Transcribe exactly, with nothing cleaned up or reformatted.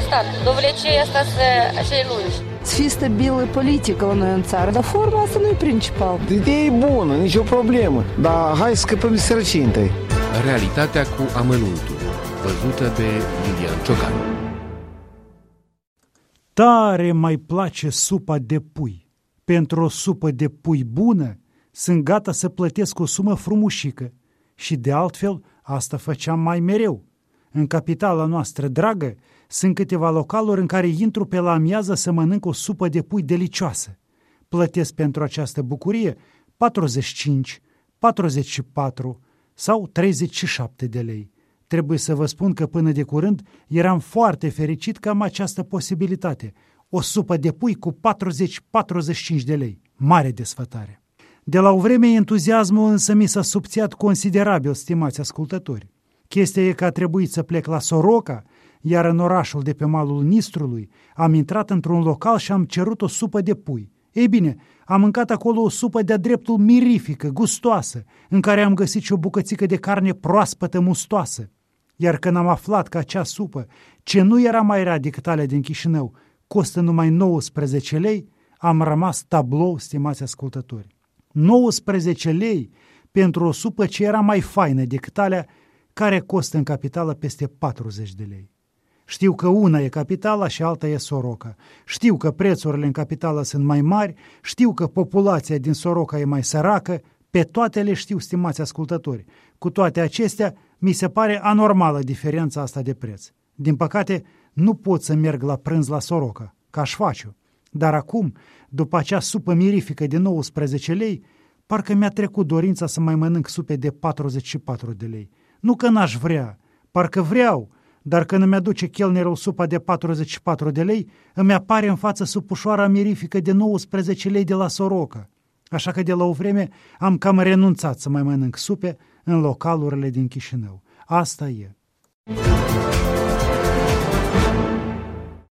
stat. Довлече asta să acei lungi. Să fie stabilă politică la noi în țară, dar forma asta nu e principal. Ideea e bună, nicio problemă, dar hai să scăpăm de sărăcie întâi. Realitatea cu amănuntul, văzută de Lilian Ciocan. Tare mai place supa de pui. Pentru o supă de pui bună, sunt gata să plătesc o sumă frumușică. Și de altfel, asta făceam mai mereu. În capitala noastră dragă, sunt câteva localuri în care intru pe la amiază să mănânc o supă de pui delicioasă. Plătesc pentru această bucurie patruzeci și cinci, patruzeci și patru sau treizeci și șapte de lei. Trebuie să vă spun că până de curând eram foarte fericit că am această posibilitate. O supă de pui cu patruzeci patruzeci și cinci de lei. Mare desfătare! De la o vreme entuziasmul însă mi s-a subțiat considerabil, stimați ascultători. Chestia e că a trebuit să plec la Soroca, iar în orașul de pe malul Nistrului am intrat într-un local și am cerut o supă de pui. Ei bine, am mâncat acolo o supă de-a dreptul mirifică, gustoasă, în care am găsit și o bucățică de carne proaspătă mustoasă. Iar când am aflat că acea supă, ce nu era mai rea decât alea din Chișinău, costă numai nouăsprezece lei, am rămas tablou, stimați ascultători. nouăsprezece lei pentru o supă ce era mai faină decât alea care costă în capitală peste patruzeci de lei. Știu că una e capitala și alta e Soroca. Știu că prețurile în capitală sunt mai mari, știu că populația din Soroca e mai săracă, pe toate le știu, stimați ascultători. Cu toate acestea, mi se pare anormală diferența asta de preț. Din păcate, nu pot să merg la prânz la Soroca, ca aș face-o. Dar acum, după acea supă mirifică de nouăsprezece lei, parcă mi-a trecut dorința să mai mănânc supe de patruzeci și patru de lei. Nu că n-aș vrea, parcă vreau, dar când îmi aduce chelnerul supa de patruzeci și patru de lei, îmi apare în față supușoara mirifică de nouăsprezece lei de la Soroca. Așa că de la o vreme am cam renunțat să mai mănânc supe în localurile din Chișinău. Asta e.